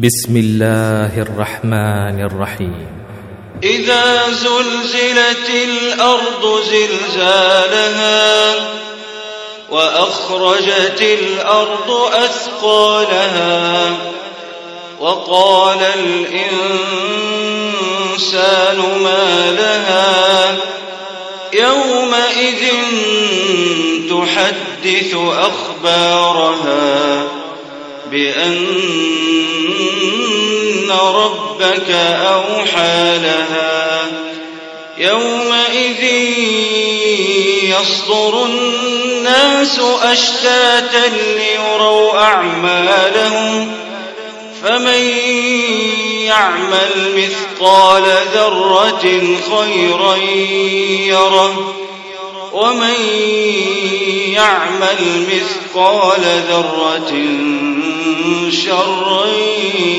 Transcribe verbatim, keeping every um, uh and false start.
بسم الله الرحمن الرحيم. إذا زلزلت الأرض زلزالها وأخرجت الأرض أثقالها وقال الإنسان ما لها يومئذ تحدث أخبارها بأن ربك أوحى لها يومئذ يصدر الناس أشتاتا ليروا أعمالهم فمن يعمل مثقال ذرة خيرا يره ومن يعمل مثقال ذرة شرا